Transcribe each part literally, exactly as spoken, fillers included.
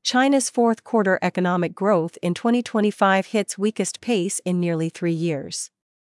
China's fourth quarter economic growth in twenty twenty-five hits weakest pace in nearly three years.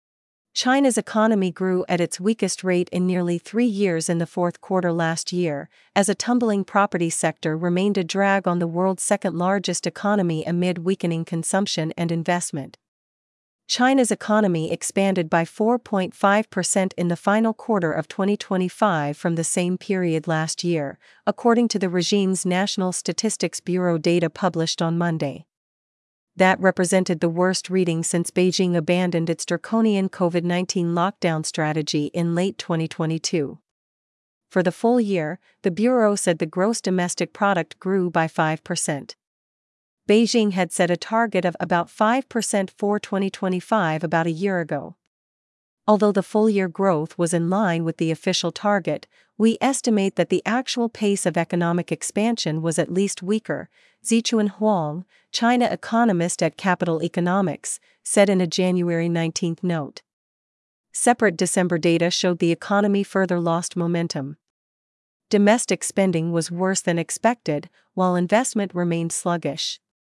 China's economy grew at its weakest rate in nearly three years in the fourth quarter last year, as a tumbling property sector remained a drag on the world's second-largest economy amid weakening consumption and investment. China's economy expanded by four point five percent in the final quarter of twenty twenty-five from the same period last year, according to the regime's National Statistics Bureau data published on Monday. That represented the worst reading since Beijing abandoned its draconian COVID nineteen lockdown strategy in late twenty twenty-two. For the full year, the Bureau said the gross domestic product grew by five percent. Beijing had set a target of about five percent for twenty twenty-five about a year ago. Although the full-year growth was in line with the official target, we estimate that the actual pace of economic expansion was at least weaker, Zichuan Huang, China economist at Capital Economics, said in a January nineteenth note. Separate December data showed the economy further lost momentum. Domestic spending was worse than expected, while investment remained sluggish.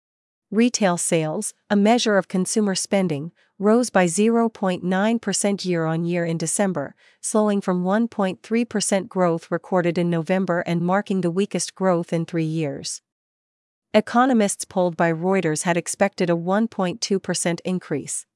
Retail sales, a measure of consumer spending, rose by zero point nine percent year-on-year in December, slowing from one point three percent growth recorded in November and marking the weakest growth in three years. Economists polled by Reuters had expected a one point two percent increase.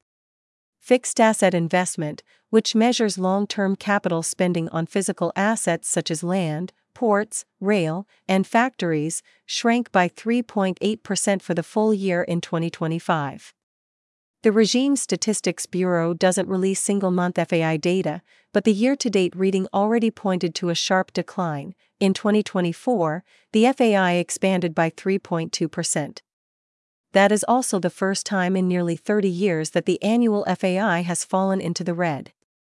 Fixed asset investment, which measures long-term capital spending on physical assets such as land, ports, rail, and factories, shrank by three point eight percent for the full year in twenty twenty-five. The regime's Statistics Bureau doesn't release single-month F A I data, but the year-to-date reading already pointed to a sharp decline. In twenty twenty-four, the F A I expanded by three point two percent. That is also the first time in nearly thirty years that the annual F A I has fallen into the red.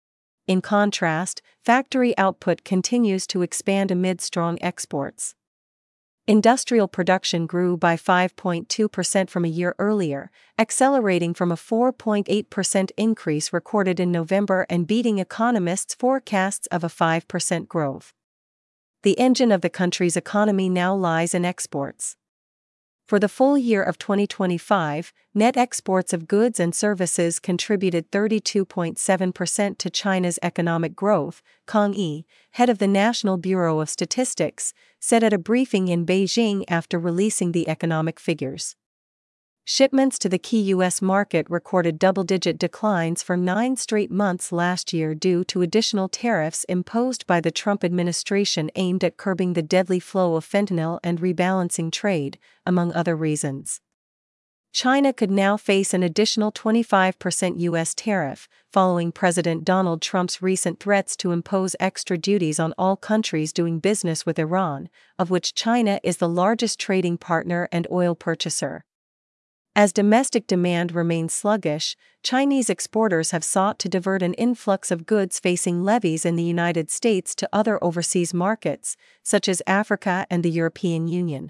In contrast, factory output continues to expand amid strong exports. Industrial production grew by five point two percent from a year earlier, accelerating from a four point eight percent increase recorded in November and beating economists' forecasts of a five percent growth. The engine of the country's economy now lies in exports. For the full year of twenty twenty-five, net exports of goods and services contributed thirty-two point seven percent to China's economic growth, Kang Yi, head of the National Bureau of Statistics, said at a briefing in Beijing after releasing the economic figures. Shipments to the key U S market recorded double-digit declines for nine straight months last year due to additional tariffs imposed by the Trump administration aimed at curbing the deadly flow of fentanyl and rebalancing trade, among other reasons. China could now face an additional twenty-five percent U S tariff, following President Donald Trump's recent threats to impose extra duties on all countries doing business with Iran, of which China is the largest trading partner and oil purchaser. As domestic demand remains sluggish, Chinese exporters have sought to divert an influx of goods facing levies in the United States to other overseas markets, such as Africa and the European Union.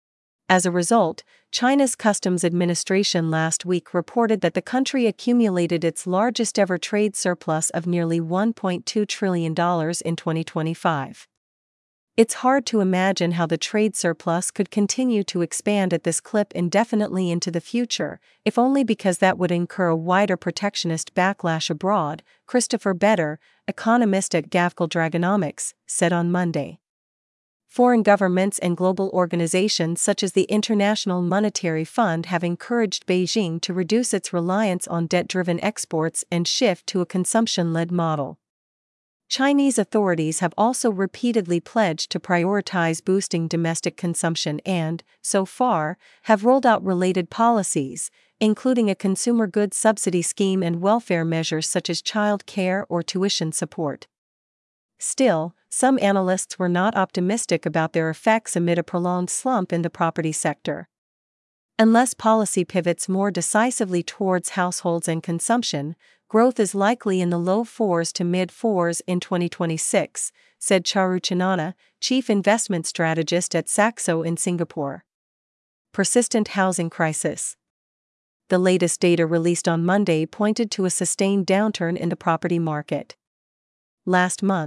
As a result, China's Customs Administration last week reported that the country accumulated its largest-ever trade surplus of nearly one point two trillion dollars in twenty twenty-five. It's hard to imagine how the trade surplus could continue to expand at this clip indefinitely into the future, if only because that would incur a wider protectionist backlash abroad, Christopher Better, economist at Gavekal Dragonomics, said on Monday. Foreign governments and global organizations such as the International Monetary Fund have encouraged Beijing to reduce its reliance on debt-driven exports and shift to a consumption-led model. Chinese authorities have also repeatedly pledged to prioritize boosting domestic consumption and, so far, have rolled out related policies, including a consumer goods subsidy scheme and welfare measures such as child care or tuition support. Still, some analysts were not optimistic about their effects amid a prolonged slump in the property sector. Unless policy pivots more decisively towards households and consumption, growth is likely in the low fours to mid-fours in twenty twenty-six, said Charuchanana, chief investment strategist at Saxo in Singapore. Persistent housing crisis. The latest data released on Monday pointed to a sustained downturn in the property market. Last month,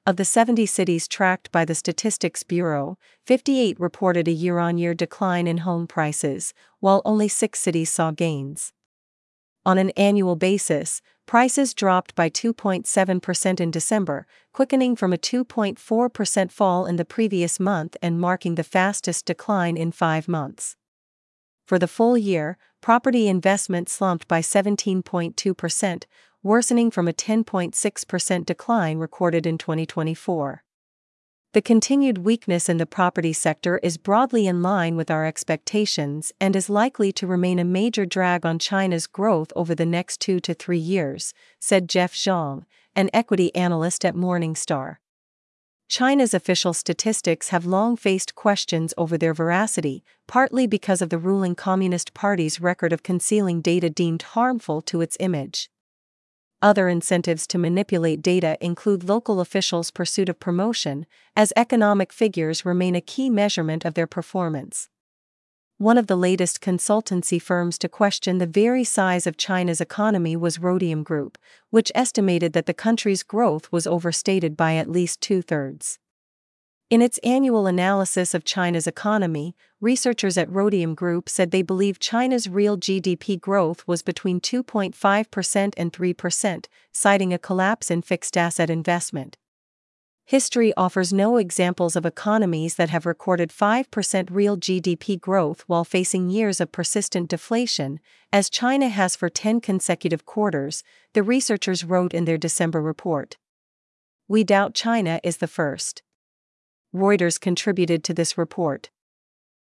Of the seventy cities tracked by the Statistics Bureau, fifty-eight reported a year-on-year decline in home prices, while only six cities saw gains. On an annual basis, prices dropped by two point seven percent in December, quickening from a two point four percent fall in the previous month and marking the fastest decline in five months. For the full year, property investment slumped by seventeen point two percent, worsening from a ten point six percent decline recorded in twenty twenty-four. The continued weakness in the property sector is broadly in line with our expectations and is likely to remain a major drag on China's growth over the next two to three years, said Jeff Zhang, an equity analyst at Morningstar. China's official statistics have long faced questions over their veracity, partly because of the ruling Communist Party's record of concealing data deemed harmful to its image. Other incentives to manipulate data include local officials' pursuit of promotion, as economic figures remain a key measurement of their performance. One of the latest consultancy firms to question the very size of China's economy was Rhodium Group, which estimated that the country's growth was overstated by at least two-thirds. In its annual analysis of China's economy, researchers at Rhodium Group said they believe China's real G D P growth was between two point five percent and three percent, citing a collapse in fixed asset investment. History offers no examples of economies that have recorded five percent real G D P growth while facing years of persistent deflation, as China has for ten consecutive quarters, the researchers wrote in their December report. We doubt China is the first. Reuters contributed to this report.